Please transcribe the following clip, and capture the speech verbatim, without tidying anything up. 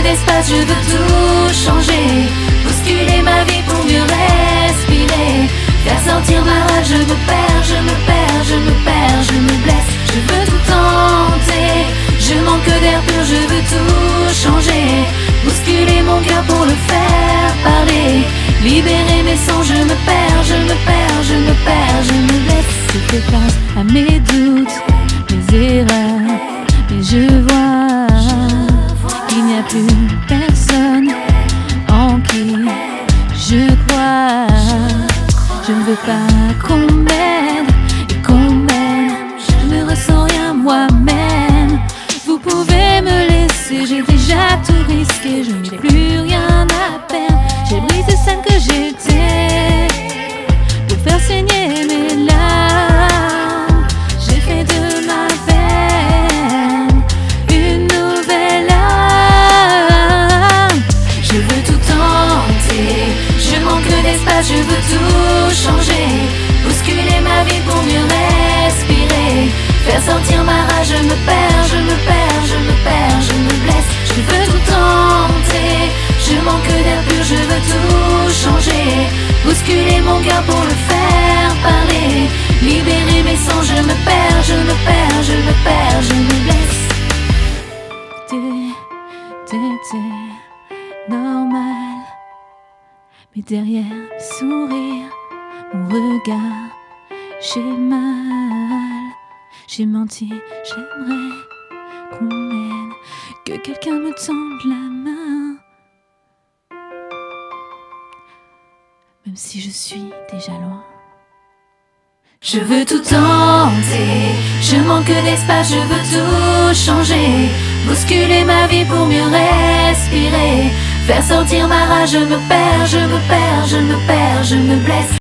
d'espace, je veux tout changer. Bousculer ma vie pour mieux respirer. Faire sortir ma rage, je me perds, je me perds, je me perds, je me blesse. Je veux tout tenter, je manque d'air pur, je veux tout changer. Bousculer mon cœur pour le faire parler. Libérer mes sons, je me perds, je me perds, je me perds, je me blesse. Je fais face à mes doutes, mes erreurs, mais je vois qu'il n'y a plus personne en qui je crois. Je ne veux pas qu'on m'aide et qu'on m'aime. Je ne ressens rien moi-même. Vous pouvez me laisser, j'ai déjà tout risqué. Je n'ai plus rien à perdre. J'ai brisé celle que j'étais pour faire saigner mes larmes. J'ai fait de ma veine une nouvelle âme. Je veux tout tenter, je manque d'espace, je veux tout changer. Bousculer ma vie pour mieux respirer. Faire sortir ma rage, je me perds, je me perds, je me perds, je me blesse. Je veux tout tenter, je manque d'air pur, je veux tout changer. Bousculer mon cœur pour le faire parler. Libérer mes sons, je me perds, je me perds, je me perds, je me blesse. T'étais normal, mais derrière mes sourires, mon regard, j'ai mal, j'ai menti, j'aimerais qu'on m'aide, que quelqu'un me tende la main, même si je suis déjà loin. Je veux tout tenter, je manque d'espace, je veux tout changer. Bousculer ma vie pour mieux respirer. Faire sortir ma rage, je me perds, je me perds, je me perds, je me blesse.